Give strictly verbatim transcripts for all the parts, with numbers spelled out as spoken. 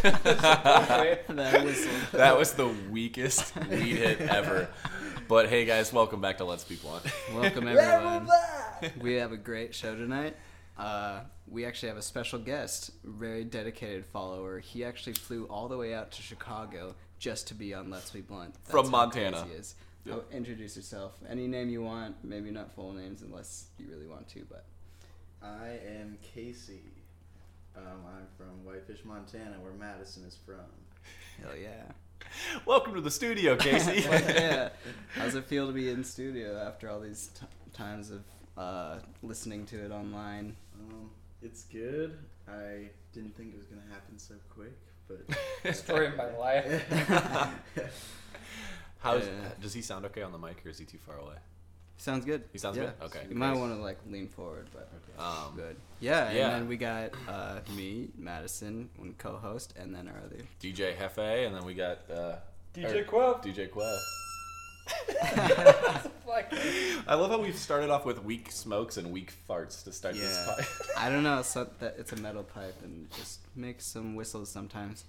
that, was, that was the weakest lead hit ever. But hey guys, welcome back to Let's Be Blunt. Welcome everyone. We have a great show tonight. Uh, we actually have a special guest, very dedicated follower. He actually flew all the way out to Chicago just to be on Let's Be Blunt. That's From how Montana. crazy he is. Yep. Oh, introduce yourself. Any name you want, maybe not full names unless you really want to, but. I am Casey. Um, I'm from Whitefish, Montana, where Madison is from. Hell yeah. Welcome to the studio, Casey. Yeah. How's it feel to be in studio after all these t- times of uh, listening to it online? Um, it's good. I didn't think it was going to happen so quick, but... Story of my life. How's, Yeah. Does he sound okay on the mic, or is he too far away? Sounds good. He sounds yeah. good? Okay. You might want to like lean forward, but Um, good. Yeah, yeah. and then we got uh, me, Madison, one co-host, and then our other D J Hefe, and then we got uh, D J Quell. D J Quell. Like, I love how we've started off with weak smokes and weak farts to start this Yeah. pipe. I don't know. So that it's a metal pipe and just makes some whistles sometimes.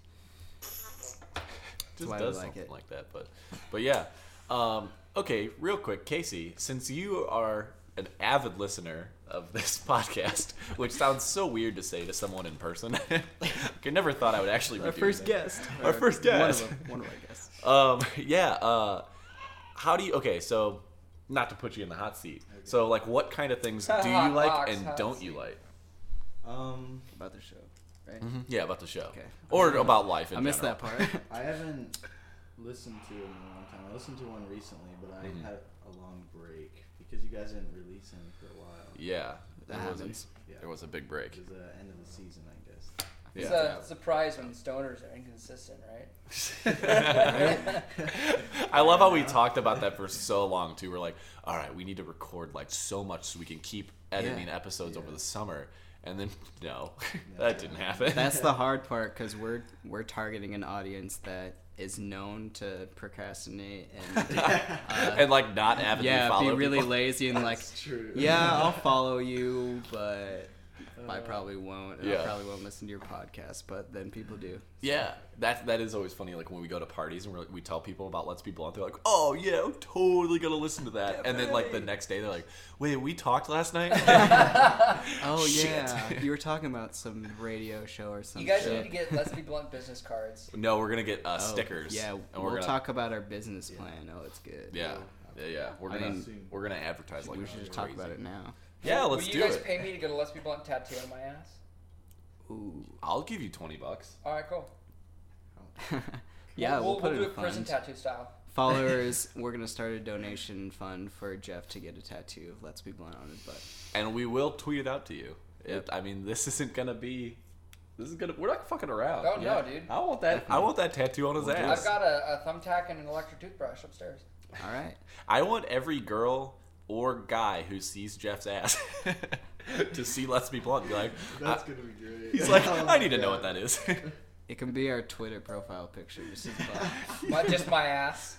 Just why I does like something it. like that, but but yeah. Um, okay, real quick, Casey, since you are an avid listener of this podcast, which sounds so weird to say to someone in person, I never thought I would actually be Our doing first that. guest. Our Or first guest. One of, them, one of our guests. Um, yeah. Uh, how do you? Okay, so not to put you in the hot seat. Okay. So, like, what kind of things do you Hot like box, and hot don't seat. you like? Um, About the show, right? Yeah, about the show, Okay. or about life in I missed general. that part. I haven't listened to it in a long time. I listened to one recently, but I Mhm. had a long break because you guys didn't release any for a while. Yeah, That there was, a, happens. Yeah. there was a big break. It was the end of the season, I guess. it's Yeah. a surprise when stoners are inconsistent, right? I love how we talked about that for so long too. We're like, all right, we need to record like so much so we can keep editing Yeah. episodes over Yeah. the summer. And then no, No. that didn't happen. That's the hard part because we're we're targeting an audience that is known to procrastinate and uh, and like not avidly yeah, follow be really people. lazy and like, That's true. yeah, I'll follow you, but I Uh, probably won't. And Yeah. I probably won't listen to your podcast, but then people do. Yeah, that that is always funny. Like when we go to parties and we're, like, we tell people about Let's Be Blunt, they're like, "Oh yeah, I'm totally gonna listen to that." And then like the next day, they're like, "Wait, we talked last night." Oh Shit. yeah, you were talking about some radio show or something. You guys need to get Let's Be Blunt business cards. No, we're gonna get uh, Oh, stickers. Yeah, and we'll we're gonna talk about our business Yeah. plan. Oh, it's good. Yeah, yeah, yeah. We're I gonna mean, we're gonna advertise like we should just talk crazy. about it now. Yeah, Will let's you do guys it. pay me to get a Let's Be Blunt tattoo on my ass? Ooh. I'll give you twenty bucks. All right, cool. Yeah, we'll, we'll, put we'll it do in it prison fund. tattoo style. Followers, we're gonna start a donation fund for Jeff to get a tattoo of Let's Be Blunt on his butt. And we will tweet it out to you. Yep. It, I mean, this isn't gonna be. This is gonna. We're not fucking around. Oh Yeah. no, dude. I want that. I Definitely. want that tattoo on his We'll do ass. I've got a, a thumbtack and an electric toothbrush upstairs. All right. I want every girl or guy who sees Jeff's ass to see Let's Be Blunt and be like, That's I- gonna be great. he's like, Oh I my need to know God. what that is. It can be our Twitter profile picture. Just his butt. My, just my ass.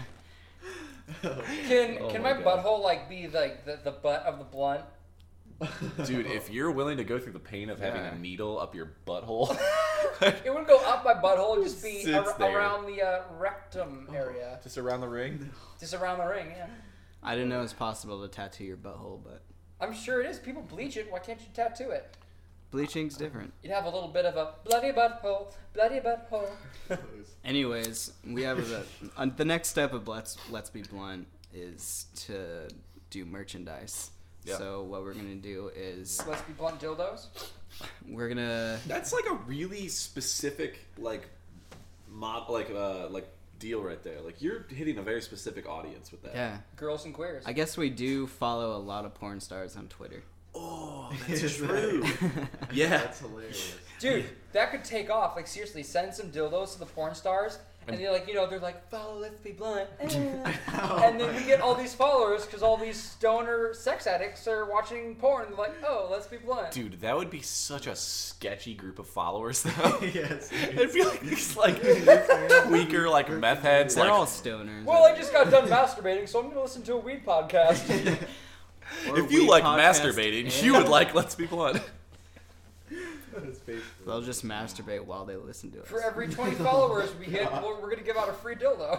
Can Oh can my my, God. butthole like be like the, the butt of the blunt? Dude, if you're willing to go through the pain of having Yeah. a needle up your butthole, It would go up my butthole and just be Sits ar- there. around the uh, rectum area, just around the ring. just around the ring. Yeah, I didn't know it was possible to tattoo your butthole, but I'm sure it is. People bleach it. Why can't you tattoo it? bleaching's different. You'd have a little bit of a bloody butthole, bloody butthole. Anyways, we have the uh, the next step of Let's Let's Be Blunt is to do merchandise. Yeah. So what we're gonna do is Let's Be Blunt dildos. we're gonna That's like a really specific like mod like uh like deal right there. Like you're hitting a very specific audience with that. yeah. Girls and queers. I guess we do follow a lot of porn stars on Twitter. Oh, that's true. Yeah. That's hilarious. Dude, that could take off. Like seriously, send some dildos to the porn stars, and they're like, you know, they're like, follow Let's Be Blunt, eh. and then we get all these followers because all these stoner sex addicts are watching porn. They're like, oh, Let's Be Blunt. Dude, that would be such a sketchy group of followers though. Yes. It'd be like these like weaker like meth heads. They're like, all stoners. Well, I just got done masturbating, so I'm gonna listen to a weed podcast. Or if you weed like podcast masturbating, and- you would like Let's Be Blunt. That's basically They'll what just it's about. masturbate while they listen to us. For every twenty followers we hit, we're, we're gonna give out a free dildo.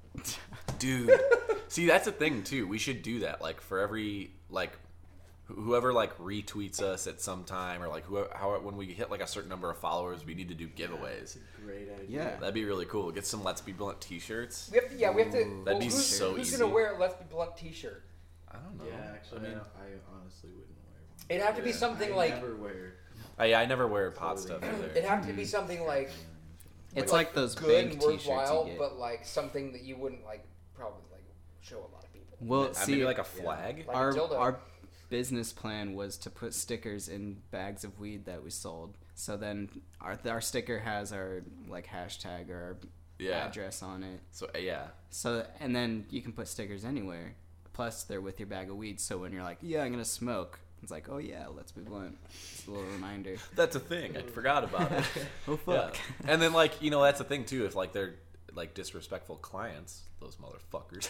Dude, see, that's the thing too. We should do that. Like for every like wh- whoever like retweets us at some time, or like whoever, how when we hit like a certain number of followers, we need to do giveaways. It's a great idea. Yeah. That'd be really cool. Get some Let's Be Blunt T-shirts. We have to, yeah, we have to. Ooh, that'd well, be who's, so who's easy. gonna wear a Let's Be Blunt T-shirt? I don't know. Yeah, actually, I mean, I, I honestly wouldn't wear one. It'd have to be Yeah, something I like. never wear. I, I never wear pot stuff Clothing. either. It'd have to be something like. It's like those good bank and t-shirts worthwhile, you get. but like something that you wouldn't like probably like show a lot of people. Well, I see, maybe like a flag. Like a our dildo. our business plan was to put stickers in bags of weed that we sold. So then our our sticker has our like hashtag or our Yeah. address on it. So uh, yeah. So and then you can put stickers anywhere. Plus they're with your bag of weed. So when you're like, yeah, I'm gonna smoke, it's like, oh yeah, let's be blunt. It's a little reminder. That's a thing. I forgot about it. Oh Yeah. fuck. And then like, you know, that's the thing too, if like they're like disrespectful clients, those motherfuckers.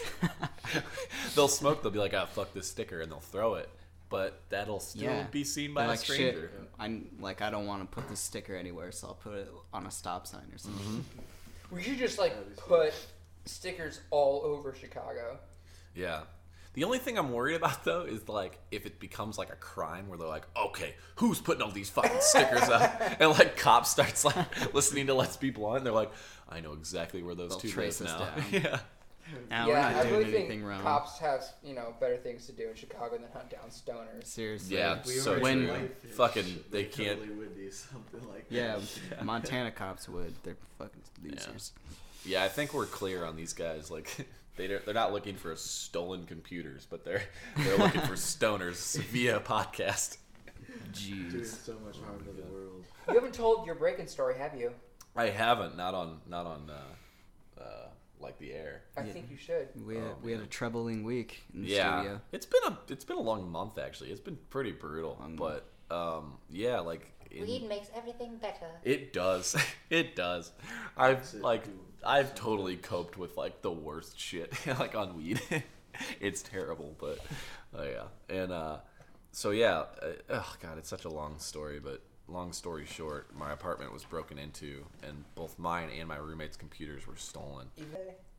They'll smoke, they'll be like, "Ah, fuck this sticker," and they'll throw it. But that'll still Yeah. be seen by They're a like, stranger. shit, I'm like, I don't want to put this sticker anywhere, so I'll put it on a stop sign or something. We should just like That'd be sweet. put stickers all over Chicago. Yeah. The only thing I'm worried about though is like if it becomes like a crime where they're like, okay, who's putting all these fucking stickers up? And like cops starts like listening to Let's Be Blunt, and they're like, I know exactly where those They'll two trace live us now. down. Yeah. Now yeah, we're not I doing really anything think wrong. cops have you know better things to do in Chicago than hunt down stoners. Seriously. Yeah, We so were when- in Whitefish, fucking- they can't- Totally would do something like Yeah, that. Montana cops would. They're fucking losers. Yeah, I think we're clear on these guys. Like, they don't- they're not looking for stolen computers, but they're they're looking for stoners via podcast. Doing Jeez. so much harm to the world. You haven't told your break-in story, have you? I haven't, not on not on uh, uh, like the air. I Yeah. think you should. We had, Oh, we had a man. troubling week in the Yeah, studio. it's been a it's been a long month actually. It's been pretty brutal, Long but um, yeah, like in- Weed makes everything better. it does, it does. I've Makes it like do- I've totally coped with like the worst shit like on weed. It's terrible, but oh yeah, and uh, so yeah, uh, oh god, it's such a long story, but long story short, my apartment was broken into, and both mine and my roommate's computers were stolen. Even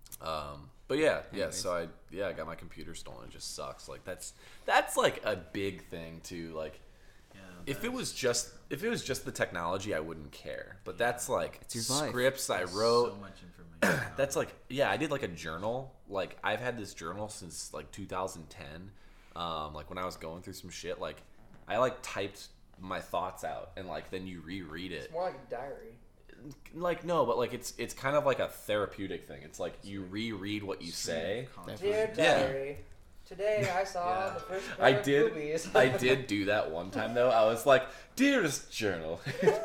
Um, but yeah, yeah. Anyways. So I yeah I got my computer stolen. It just sucks. Like that's that's like a big thing too. Like Yeah, if it was just if it was just the technology, I wouldn't care. But that's like It's your life. scripts I there's wrote. so much information. out That's there. like yeah, I did like a journal. Like I've had this journal since like two thousand ten. Um, like when I was going through some shit, like I like typed my thoughts out and like then you reread it. it's more like a diary. Like no, but like it's it's kind of like a therapeutic thing. It's like you reread what you say. Dear Yeah. diary, today I saw Yeah. the first pair I of did. boobies. I did do that one time though. I was like, "Dearest journal,"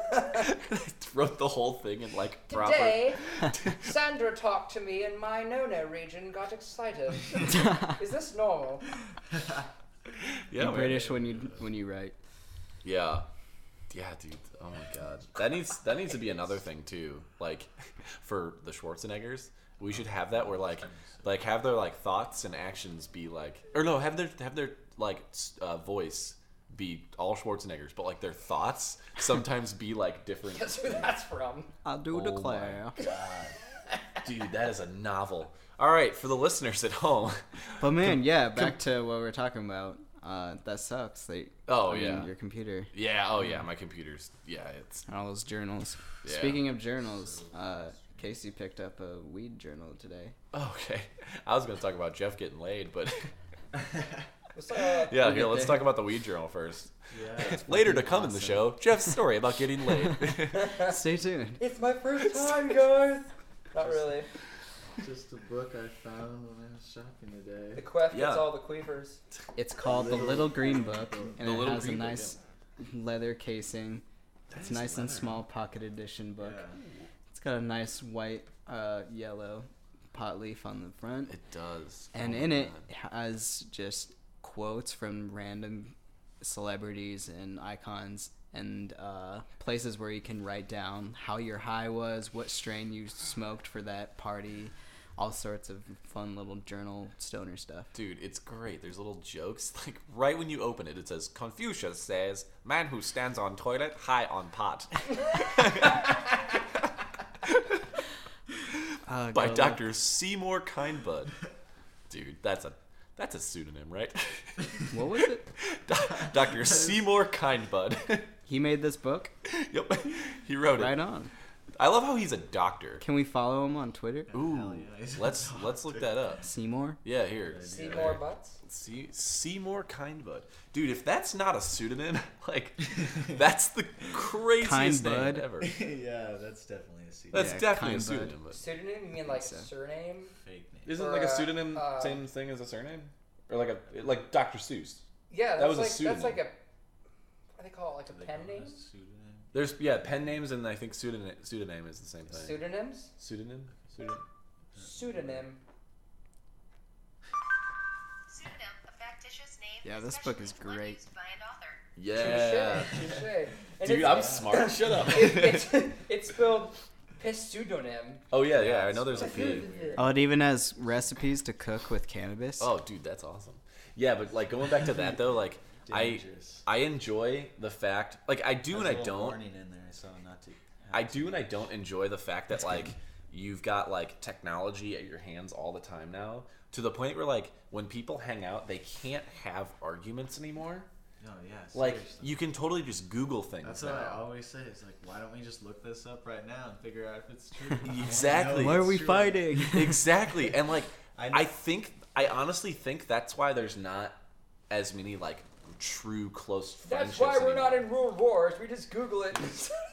I wrote the whole thing in like proper. Today, Sandra talked to me and my no-no region got excited. Is this normal? Yeah, You're man. British when you when you write. Yeah, yeah, dude. Oh my god, that needs that needs to be another thing too. Like for the Schwarzeneggers, we should have that where like like have their like thoughts and actions be like, or no, have their have their like s- uh, voice be all Schwarzeneggers, but like their thoughts sometimes be like different. Guess who that's from? I do Oh my declare. Dude, that is a novel. All right, for the listeners at home. But man, yeah, back to what we we're talking about. Uh, that sucks. They, Oh, I mean, yeah. your computer Yeah, oh yeah, my computer's yeah, it's and all those journals. Yeah. Speaking of journals, uh, Casey picked up a weed journal today. okay. I was gonna talk about Jeff getting laid, but What's, uh, yeah, We'll here get let's there. talk about the weed journal first. Yeah. Later to come in the awesome. show, Jeff's story about getting laid. Stay tuned. It's my first time, guys. Not really. Just a book I found when I was shopping The today. quef Yeah. gets all the queefers. It's called the Little- Little Green Book, and The it Little has a Green Book, nice leather casing. It's is nice and leather. small pocket edition book. Yeah. It's got a nice white, uh, yellow pot leaf on the front, It does. and Oh in my it God. has just quotes from random celebrities and icons and uh, places where you can write down how your high was, what strain you smoked for that party, all sorts of fun little journal stoner stuff. Dude, it's great. There's little jokes. Like, right when you open it, it says, Confucius says, man who stands on toilet, high on pot. Uh, By go- Doctor Seymour Kindbud. Dude, that's a that's a pseudonym, right? What was it? Doctor Seymour Kindbud. He made this book? Yep, he wrote it. Right on. I love how he's a doctor. Can we follow him on Twitter? Ooh, Hell yeah, he's a let's let's look that up. Seymour? Yeah, here. See more butts. See, Seymour Kindbud. Dude, if that's not a pseudonym, like, that's the craziest name Kindbud? ever. Yeah, that's definitely a secret. That's Yeah, definitely a Kindbud. pseudonym. But Pseudonym? You mean like So. surname? Fake name. isn't Or, like a uh, pseudonym uh, same thing as a surname? Or like a like Doctor Seuss? Yeah, That that's was a like that's pseudonym. like a. What do they call it? Like Do a they pen call it name? a pseudonym? There's yeah, pen names and I think pseudonym pseudonym is the same thing. Pseudonyms? Pseudonym? Pseudonym? Pseudonym. Pseudonym, a factitious name. Yeah, this especially book is one great. used by an author. Yeah. Touche. Touche. And Dude, it's- I'm smart. Shut up. It, it's it's spelled pseudonym. Oh yeah, yeah, I know there's a P. Oh, it even has recipes to cook with cannabis. Oh, dude, that's awesome. Yeah, but like going back to that though, like I Dangerous. I enjoy the fact like I do There's and a I little don't. warning in there, so not to. I do and I don't enjoy the fact that like you've got like technology at your hands all the time now to the point where like when people hang out they can't have arguments anymore. No, yeah. Like seriously. you can totally just Google things. That's now. what I always say. It's like, why don't we just look this up right now and figure out if it's true? Exactly. Why are It's we true. fighting? Exactly. And like I I, know- think I honestly think that's why there's not as many like true close friendships. That's why we're anymore. not in world wars. We just Google it.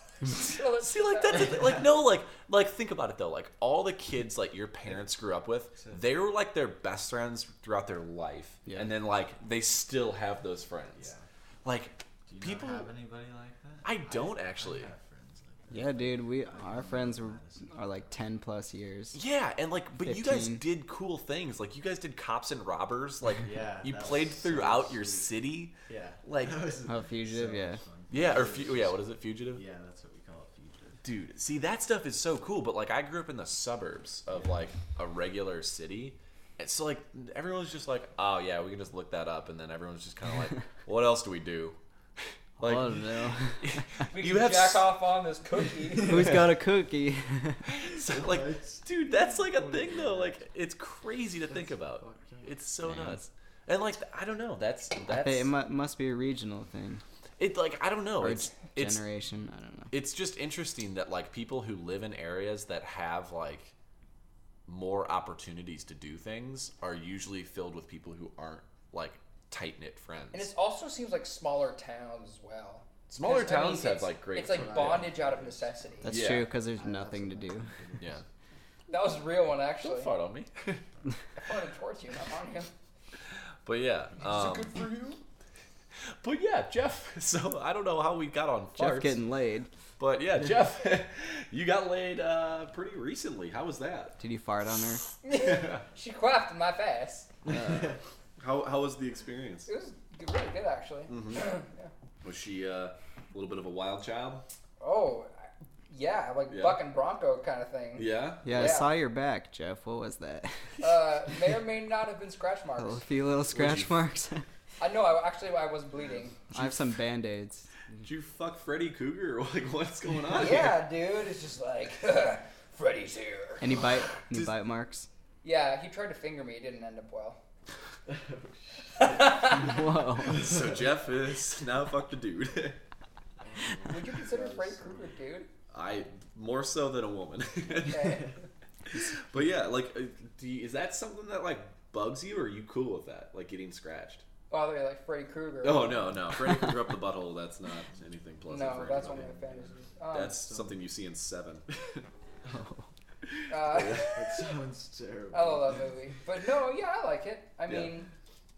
See, like that's the thing. Like no, like like think about it though. Like all the kids like your parents grew up with, they were like their best friends throughout their life, Yeah. and then like they still have those friends. Yeah. Like Do you people, not have anybody like that? I don't actually. I have friends like that. Yeah, dude, we our friends were, are like ten plus years. Yeah, and like, but you guys fifteen. did cool things. Like you guys did cops and robbers. Like Yeah, you that played was so throughout your sweet. city. Yeah. Like- That was Oh, Fugitive, so yeah. much fun. Yeah, or fu- yeah, what is it, fugitive? Yeah, that's what we call it, fugitive. Dude, see that stuff is so cool, but like I grew up in the suburbs of like a regular city. And so like everyone's just like, oh yeah, we can just look that up, and then everyone's just kind of like, what else do we do? Like, oh no. We you can have jack s- off on this cookie. Who's got a cookie? so, like, dude, that's like a thing though. Like, it's crazy to think about. fucked up. It's so Man. nuts. And like, I don't know. That's that's Hey, it mu- must be a regional thing. it. Like, I don't know. Or It's it's generation. I don't know. it's just interesting that like people who live in areas that have like more opportunities to do things are usually filled with people who aren't like tight knit friends. And it also seems like smaller towns as well. Smaller 'Cause, I mean, towns have it's- like great. It's like friends. bondage out of necessity. That's Yeah. true because there's nothing to do. Yeah. That was a real one, actually. Don't fart on me. I farted towards you, not on you. But yeah. Um, Is it good for you? but yeah, Jeff. So I don't know how we got on farts. Jeff getting laid. But yeah, Jeff, you got laid uh, pretty recently. How was that? Did you fart on her? She quaffed in my face. How how was the experience? It was good, really good, actually. Mm-hmm. yeah. Was she uh, a little bit of a wild child? Oh, yeah, like Yeah. buck and bronco kind of thing. Yeah. Yeah, I Yeah. saw your back, Jeff. What was that? Uh, may or may not have been scratch a marks. few little scratch you- marks. I know. I actually I was bleeding. I have some band-aids. Did you fuck Freddy Cougar? Like, what's going on? Yeah, dude. It's just like Freddy's here. Any bite? Any Just- bite marks? Yeah, he tried to finger me. It didn't end up well. Whoa. So Jeff is now fucked a dude. Would you consider Freddy Krueger, dude? I more so than a woman. Okay. But yeah, like, uh, do you, is that something that like bugs you, or are you cool with that, like getting scratched? Oh, they're like Freddy Krueger. Oh no, no, Freddy Cougar up the butthole. That's not anything pleasant. no, for that's one anybody. of my fantasies. Um, That's something you see in Seven. Uh, That sounds terrible. I love that movie, but no, yeah, I like it. I Yeah. mean,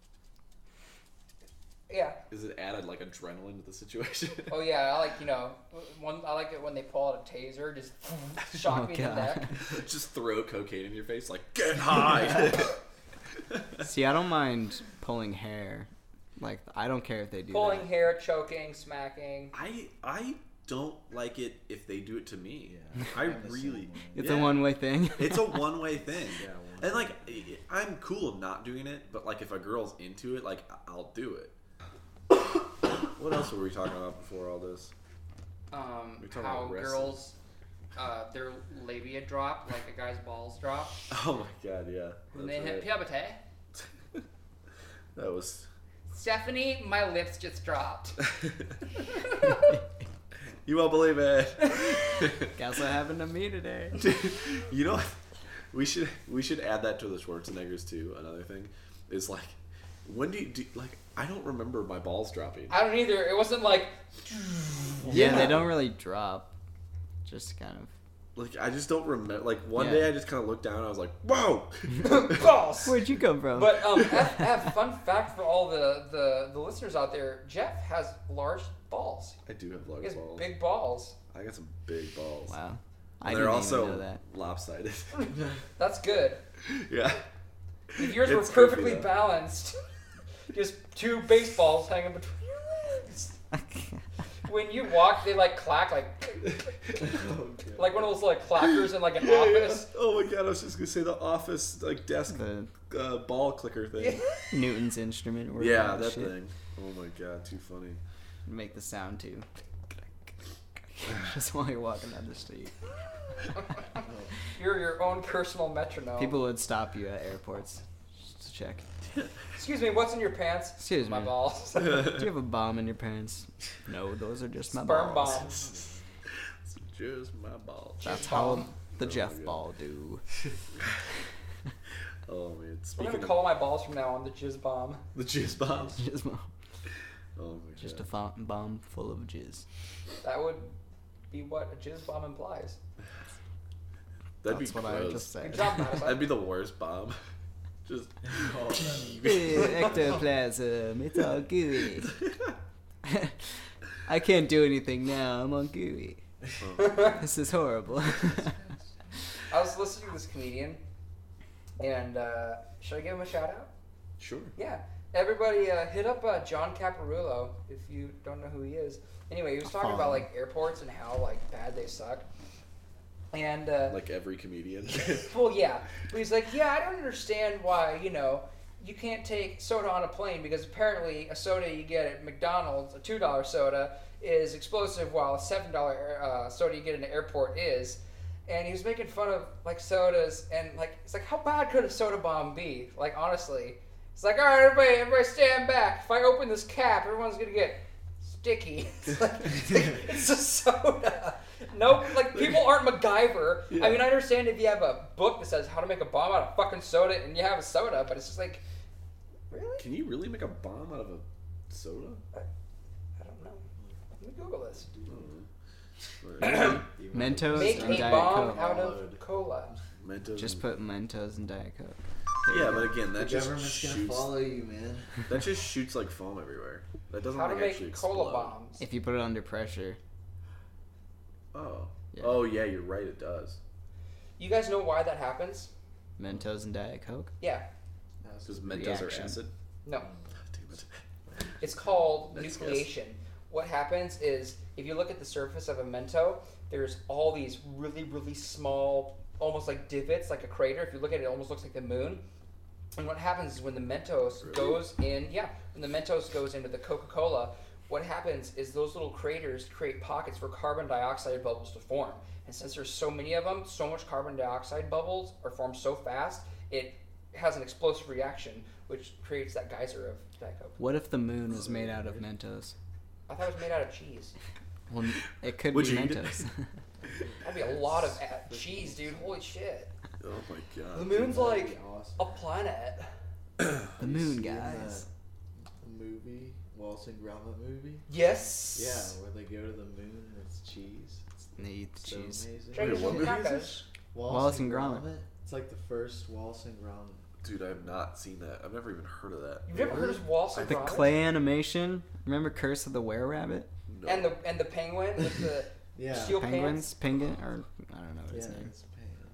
yeah. Is it added like adrenaline to the situation? Oh yeah, I like you know, one. I like it when they pull out a taser, just shock Oh, me in the God. neck. Just throw cocaine in your face, like get high. See, I don't mind pulling hair. Like, I don't care if they do Pulling that. hair, choking, smacking. I I don't like it if they do it to me. Yeah, I I'm the same really. way. It's yeah. a one-way thing. It's a one-way thing. Yeah, one And like, I- I'm cool not doing it, but like if a girl's into it, like I'll do it. What else were we talking about before all this? Um, We're talking how about wrestling. girls, uh, their labia drop like a guy's balls drop Oh my god, yeah. when That's they hit right. puberty. That was. Stephanie, my lips just dropped. You won't believe it. Guess what happened to me today? You know, what? we should we should add that to the Schwarzeneggers too. Another thing is like, when do you do like? I don't remember my balls dropping. I don't either. It wasn't like. Yeah, Yeah. they don't really drop. Just kind of. Like I just don't remember. Like one Yeah. day I just kind of looked down and I was like, whoa. Balls. Where'd you come from? But um, F, F, fun fact for all the, the, the listeners out there: Jeff has large balls. I do have He large has balls. big balls. I got some big balls. Wow. And I they're didn't also even know that. lopsided. That's good. Yeah. If yours It's were goofy, perfectly though. balanced, just two baseballs hanging between your legs. When you walk, they like clack like like one of those like clackers in like an Yeah, office. yeah. Oh my god, I was just gonna say the office like desk The uh, ball clicker thing. Newton's instrument. or Yeah, whatever that shit. thing. Oh my god, too funny. Make the sound too. Just while you're walking down the street. You're your own personal metronome. People would stop you at airports just to check. Excuse me, what's in your pants? Excuse My me. balls. Do you have a bomb in your pants? No, those are just my Sperm balls. bomb. It's just my balls. That's Jizz how bomb. the Oh my Jeff God. ball do. Oh man, We're speaking gonna of call my balls from now on the jizz bomb. the jizz bombs. Just, a- Oh my just a god. fo- bomb full of jizz. That would be what a jizz bomb implies. That'd That's be what I gross. just said. Good job, Madison. That'd be the worst bomb. Just Eh, Ectoplasm, it's all gooey. I can't do anything now, I'm on gooey. This is horrible. I was listening to this comedian, and uh, should I give him a shout out? sure. Yeah. Everybody uh, hit up uh, John Caparulo if you don't know who he is. Anyway, he was talking about like airports and how like bad they suck. And uh, Like every comedian. well, yeah, but he's like, yeah, I don't understand why you know you can't take soda on a plane because apparently a soda you get at McDonald's, a two dollar soda, is explosive, while a seven dollar uh, soda you get in an airport is. And he was making fun of like sodas, and like it's like, how bad could a soda bomb be? Like honestly, it's like, all right, everybody, everybody, stand back. If I open this cap, everyone's gonna get sticky. It's like, it's a soda. Nope, like people aren't MacGyver. Yeah. I mean, I understand if you have a book that says how to make a bomb out of fucking soda, and you have a soda, but it's just like, really? Can you really make a bomb out of a soda? I don't know. Let me Google this. Alright. Mentos Make and a Diet bomb Coke. out of cola. Mentos Just and- put Mentos and Diet Coke. Yeah, but again, The that just government's gonna shoots. follow you, man. That just shoots like foam everywhere. That doesn't How to like actually make explode. cola bombs. If you put it under pressure, Oh. Yeah. Oh yeah, you're right. It does. You guys know why that happens? Mentos and Diet Coke. Yeah. Because Mentos are Reaction. acid. No. Damn it. It's called Nice guess. nucleation. What happens is, if you look at the surface of a Mento, there's all these really, really small, almost like divots, like a crater. If you look at it, it almost looks like the moon. And what happens is when the Mentos Really? goes in, yeah, when the Mentos goes into the Coca-Cola, what happens is those little craters create pockets for carbon dioxide bubbles to form. And since there's so many of them, so much carbon dioxide bubbles are formed so fast, it has an explosive reaction, which creates that geyser of Diet Coke. What if the moon was made out of Mentos? I thought it was made out of cheese. Well, it could Would be you eat it? Mentos. That'd be a lot of a- cheese, dude. Holy shit. Oh my god. The moon's like That'd be awesome. a planet. The moon, You seen guys. that movie, Wallace and Gromit movie. Yes. Yeah, where they go to the moon and it's cheese. It's They eat the so cheese. amazing. Try to Wait, get what some movie is tacos. this? Wallace and Gromit. It's like the first Wallace and Gromit. Dude, I have not seen that. I've never even heard of that. You've never heard of Wallace and The Gromit? clay animation. Remember Curse of the Were-Rabbit? No. And the and the penguin with the Yeah. steel Penguins? pants. Penguin? Or I don't know what Yeah, his name. it's pants.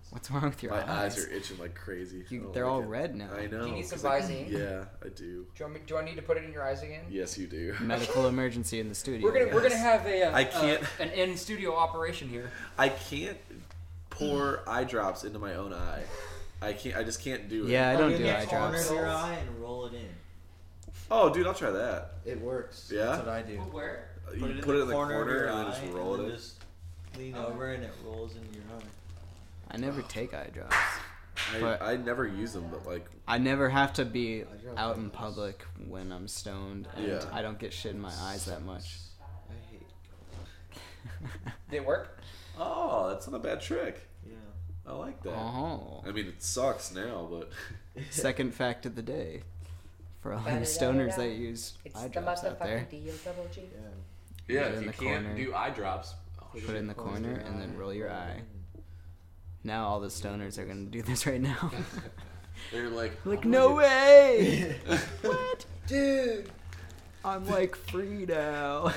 What's wrong with your My eyes? eyes are itching like crazy. I You, don't they're like all it. red now. I know. Do you need some 'cause I- Visine? Yeah, I do. Do you, want me, do I need to put it in your eyes again? Yes, you do. Medical emergency in the studio. We're gonna we're gonna guys. have a uh, I can't- uh, an in studio operation here. I can't pour eye drops into my own eye. I can't. I just can't do it. Yeah, I Put don't it in do the eye corner drops. of your eye and roll it in. Oh, dude, I'll try that. It works. Yeah? That's what I do. Where? You Put it in put the it in the corner, corner, of your and then eye, just roll and it then in. just lean over and it rolls into your eye. I never take eye drops. I, but- I never use them, but like, I never have to be out in public when I'm stoned, and Yeah. I don't get shit in my eyes that much. I hate. Did it work? oh, that's not a bad trick. Yeah. I like that. Oh, I mean, it sucks now, but second fact of the day for all you stoners that use eye drops out there. Yeah. Yeah, Put it if in you the can't corner. do eye drops, oh, Put shit. it in the corner and then roll your eye. Now all the stoners are gonna do this right now. they're like, Like, no way! What? Dude. I'm like free now.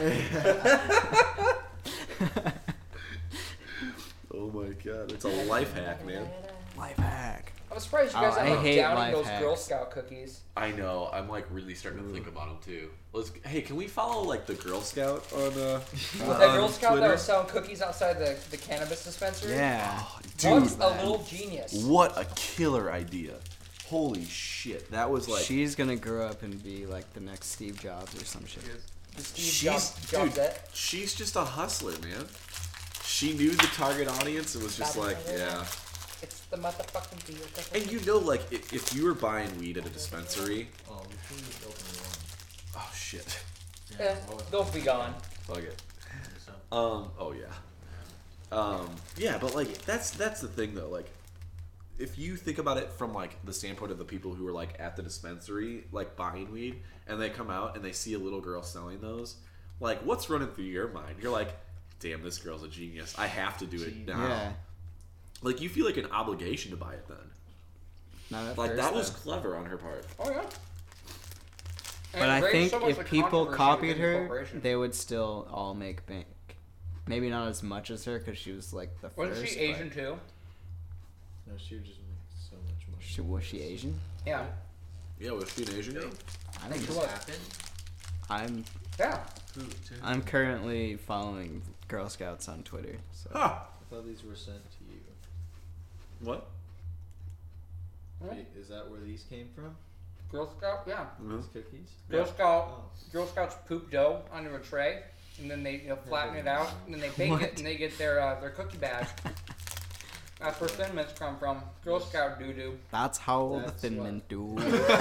oh my god, it's a life hack, man. Life hack. I'm surprised you guys Oh, I aren't like hate downing life those hacks. Girl Scout cookies. I know. I'm like really starting to think about them too. Let's. Hey, can we follow like the Girl Scout on uh? That on Girl Scout that Twitter? was selling cookies outside the, the cannabis dispensary. Yeah. Dude, What's a little genius. what a killer idea! Holy shit, that was like. She's gonna grow up and be like the next Steve Jobs or some shit. The Steve She's Jobs, dude, Jobsette. she's just a hustler, man. She knew the target audience and was just like, yeah. It's the motherfucking deal. And you know, like, if, if you were buying weed at a dispensary, Oh, we should just open the one. oh shit, Eh, they'll be gone. fuck it. So, Um, oh yeah, um, yeah, but like, that's that's the thing though. Like, if you think about it from like the standpoint of the people who are like at the dispensary, like buying weed, and they come out and they see a little girl selling those, like, what's running through your mind? You're like, damn, this girl's a genius. I have to do it now. Yeah. Like, you feel like an obligation to buy it then. Not at Like, first, that was though. clever on her part. Oh yeah. But And I it raised think so much if the people controversy copied within the her, corporation. they would still all make bank. Maybe not as much as her because she was like the Wasn't first. she Asian too? No, she would just make so much money. She, was she Asian? Yeah. Yeah, was she an Asian girl? I think She so. was. happened? I'm Yeah. Who? To who? I'm currently following Girl Scouts on Twitter. So Huh. I thought these were sent to you. What? Huh? Wait, is that where these came from? Girl Scout. Yeah. These cookies? Girl Scout. Oh. Girl Scouts poop dough onto a tray, and then they you know, flatten it out, and then they bake What? it, and they get their uh, their cookie bag. That's where Thin Mints come from. Girl Scout doo doo. that's how That's the Thin what- Mint do.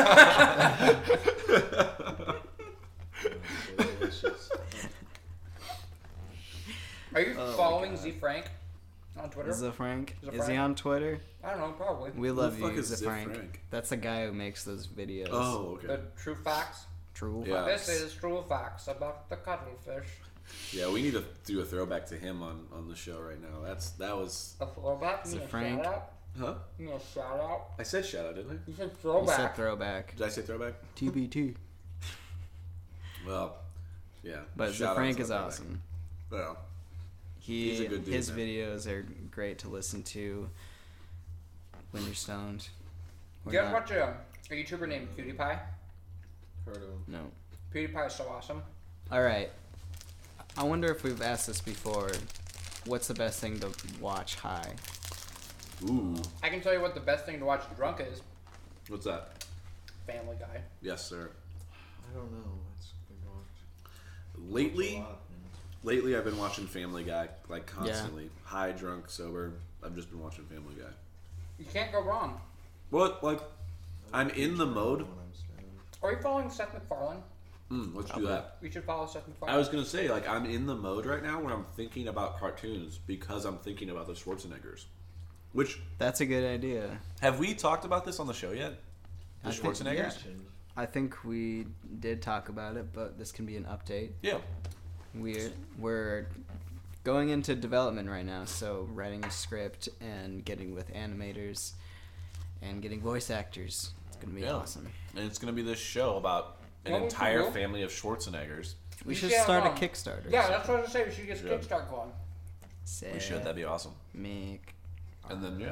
Oh, so delicious. Are you Oh my following God. Z Frank on Twitter? Is the Frank? Is it Is he Frank? on Twitter? I don't know, probably. We the love fuck you, is the Zip Frank. Frank? That's the guy who makes those videos. Oh, okay. The true facts. True. Yeah. This is true facts about the cuttlefish. Yeah, we need to do a throwback to him on, on the show right now. That's that was A throwback. Is You it need a Frank? shout out. huh? You need a shout out. I said shout out, didn't I? You said He throwback. said throwback. Did I say throwback? T B T. Well, yeah. But shout the Frank out is to throwback. awesome. Well, He He's a good dude, his man. videos are great to listen to when you're stoned. Or Do you ever not. watch a, a YouTuber named PewDiePie? Heard of them. No. PewDiePie is so awesome. All right. I wonder if we've asked this before. What's the best thing to watch high? ooh, I can tell you what the best thing to watch drunk is. what's that? Family Guy. Yes, sir. I don't know. It's been watched. Lately, A lot, man. lately I've been watching Family Guy like constantly. High, drunk, sober. I've just been watching Family Guy. You can't go wrong. What? Like, I I'm like in the Futurama mode. when I'm stoned. Are you following Seth MacFarlane? Mm, let's do that. We should follow Seth MacFarlane. I was gonna say, like, I'm in the mode right now where I'm thinking about cartoons because I'm thinking about the Schwarzeneggers. Which That's a good idea. Have we talked about this on the show yet? The I think- Schwarzeneggers? yeah. Mentioned. I think we did talk about it, but this can be an update. Yeah. We're we're going into development right now, so writing a script and getting with animators and getting voice actors. It's gonna be Yeah. awesome. And it's going to be this show about an What would you entire do? family of Schwarzeneggers. We You should should start a have, um, Kickstarter. Yeah, that's what I was gonna say. We should get Should. Kickstart going. We should. That'd be awesome. Make And then, yeah. our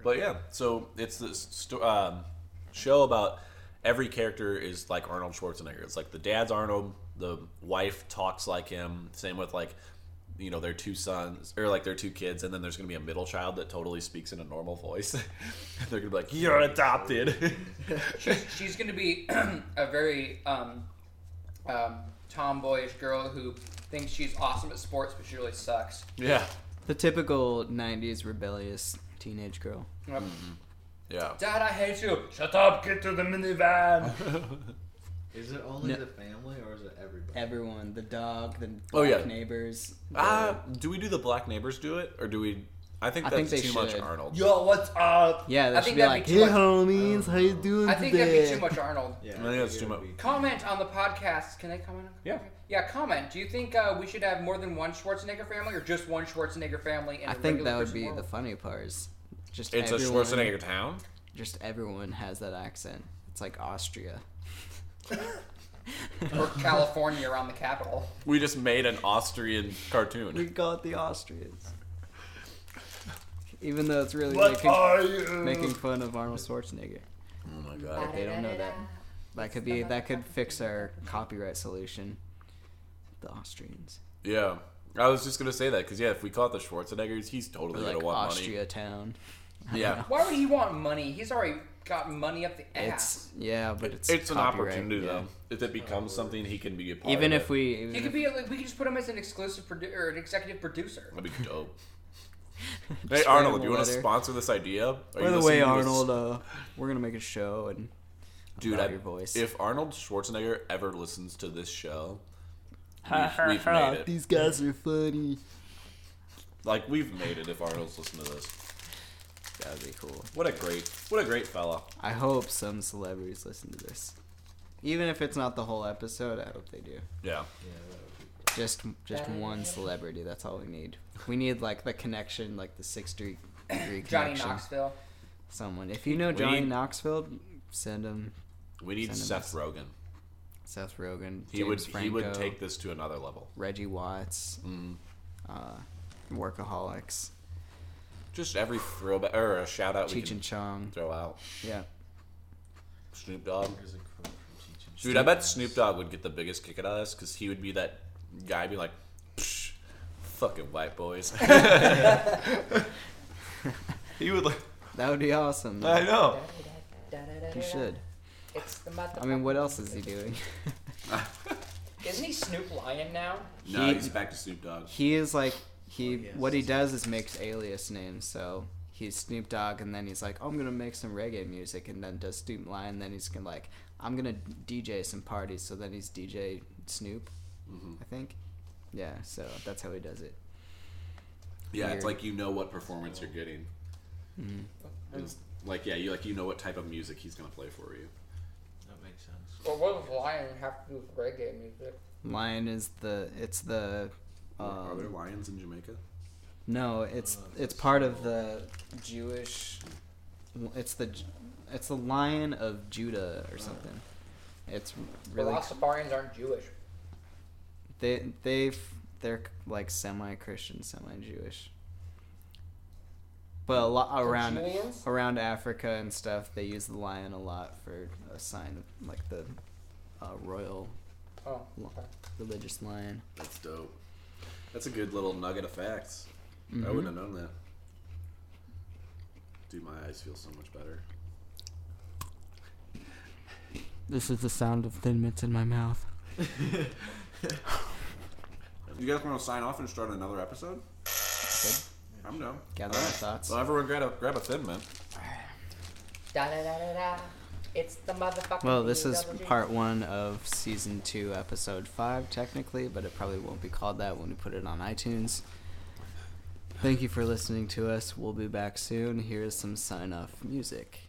But yeah, so it's this sto- um, show about every character is like Arnold Schwarzenegger. It's like the dad's Arnold, the wife talks like him. Same with like, you know, their two sons or like their two kids, and then there's gonna be a middle child that totally speaks in a normal voice. They're gonna be like, "You're adopted." she's, she's going to be a very um, um, tomboyish girl who thinks she's awesome at sports, but she really sucks. Yeah, The typical nineties rebellious teenage girl. Yep. yeah. Dad, I hate you. Shut up. Get to the minivan. Is it only No. the family or is it everybody? Everyone, the dog, the Oh, yeah. black neighbors. the- Uh, do we do the black neighbors do it, or do we? I think I that's think they too much should. Arnold. Yo, what's up? yeah, they I should think be that'd like, be "Hey, too much. homies, how you doing I think today?" that'd be too much Arnold. Yeah, I think that's it too would much. be- Comment on the podcast. Can they comment? Yeah. Yeah, comment. Do you think uh, we should have more than one Schwarzenegger family or just one Schwarzenegger family? In I a think regular that would person be world? the funny part. Is just It's everyone, a Schwarzenegger town. Just everyone has that accent. It's like Austria. Or California around the capital. We just made an Austrian We cartoon. call it the Austrians. Even though it's really What making, are you? making fun of Arnold Schwarzenegger. Oh my god. They don't know that. That could be that could fix our copyright solution. The Austrians. Yeah, I was just gonna say that because yeah, if we call it the Schwarzeneggers, he's Or totally like gonna want Austria town. money. Yeah, Why would he want money? He's already got money up the It's ass. yeah, but it's it's an copyright, opportunity yeah. though. If it becomes something, he can be a part Even of if it. we even He could if- be like we could just put him as an exclusive produ- or an executive producer. that'd be dope. just Hey write Arnold, him do a you want to letter. sponsor this idea? Are By you the way, listening to this- Arnold, uh, we're gonna make a show and dude, about I, your voice. if Arnold Schwarzenegger ever listens to this show, Ha, we've, we've ha, made it. these guys are funny. Like we've made it. If Arnold's listening to this, That would be cool. what a great, what a great fella. I hope some celebrities listen to this. Even if it's not the whole episode, I hope they do. Yeah. Yeah, that would be cool. Just just one celebrity. That's all we need. We need like the connection, like the sixth degree degree Johnny connection. Knoxville. Someone. If you know We Johnny need- Knoxville, send him. We need Send him Seth this. Rogen. Seth Rogen. He James would, Franco, he would take this to another level. Reggie Watts. Mm. Uh, Workaholics. Just every throwback or a shout out we Cheech can and Chong. throw out. Yeah. Snoop Dogg. There's a quote from Cheech and Dude, I bet Snoop Dogg would get the biggest kick out of this because he would be that guy, be like, Psh, fucking white boys. he would like. That would be awesome. I know. He should. It's the I mean, what else is he doing? Isn't he Snoop Lion now? No, He- he's back to Snoop Dogg. He is like he. Well, yes. What he does is makes alias names. So he's Snoop Dogg, and then he's like, oh, I'm gonna make some reggae music, and then does Snoop Lion. And then he's gonna like, I'm gonna D J some parties. So then he's D J Snoop, hmm I think. Yeah. So that's how he does it. Yeah, it's Weird. like you know what performance you're getting. Mhm. It's like yeah, you like you know what type of music he's gonna play for you. That makes sense. Well, what does Lion have to do with reggae music? Lion is the. It's the. Are there Um, lions in Jamaica? no, it's Uh, it's that's part of so- the Jewish. It's the. It's the Lion of Judah or something. It's really. The Rastafarians aren't Jewish. They they they're like semi-Christian, semi-Jewish. But a lot around Julians? around Africa and stuff, they use the lion a lot for a sign of like the uh, royal Oh, okay. religious lion. That's dope. That's a good little nugget of facts. I Mhm. wouldn't have known that. Dude, my eyes feel so much better. This is the sound of Thin Mints in my mouth. You guys want to sign off and start another episode? Good. I'm down. Gather All my right. thoughts. Well, everyone grab a, grab a Thin Mint. Da da da da da. It's the motherfucking. Well, this is double G. part one of season two, episode five, technically, but it probably won't be called that when we put it on iTunes. Thank you for listening to us. We'll be back soon. Here's some sign off music.